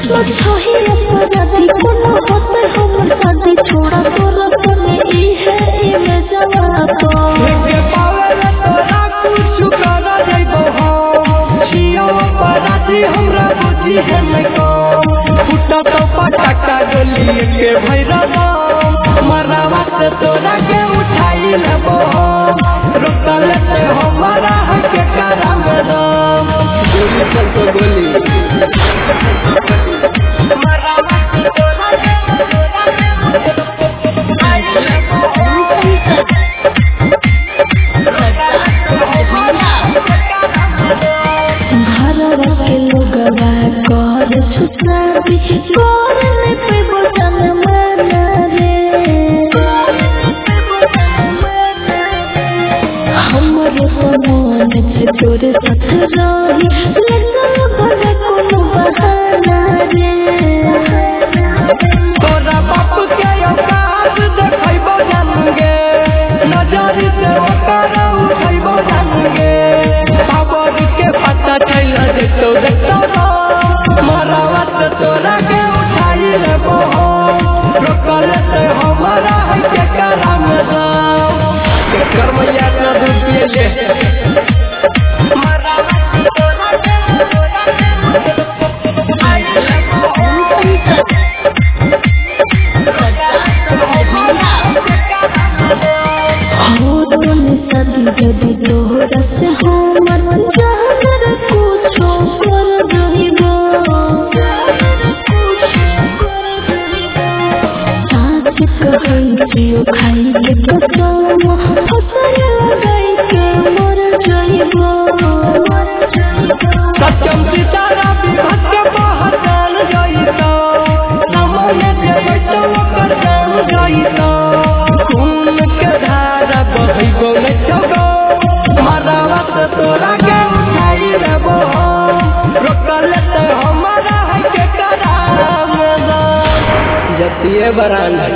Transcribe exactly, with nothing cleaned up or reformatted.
छही अपराधी कोनो होते हमर शादी छोड़ा तोरा तने ई है ई में जवाब के पावे तोरा कुछ करा जाइबो हम छियो अपराधी हमरा बुद्धि है न कम फुटा तो पटाका गोली के भैरवा मरावा से तोरा के उठाई लेबो रोकल से हमारा है के करम राम गोली चल तो गोली मरावा से तोरा के आई लेबो घरवा के लोगवा कर छुसाबी कर में पे बचन माना रे हमरे मन से तोरे साथ रही लगा भला कोनो बहाना रे तोरा बाप के औकात देखैबो जानुगे नजर से ओकर उठैबो जानुगे बाबर के पता चल जेतो देखतो मरावा से तोरा के उठाई लेबो रोकल से हमारा है के करम राम के कर्मया ना दूध पिए ले मरावा से तोरा के आई लेबो हो तोने शादी जदी तोहरा से हमर चाहर कुछो कर दहिबो साथ कहै छियो खाई के कसम फसल लगाई के मर जइबो सत्यम सितारा विभक्त बहताल जाइता नमोने देवै तो ओकर जान जाइता खून के धारा बहैबो नै छगो मरावा से तोरा के उठाई लेबो रोकल से हमारा है के कराम जतिए बरान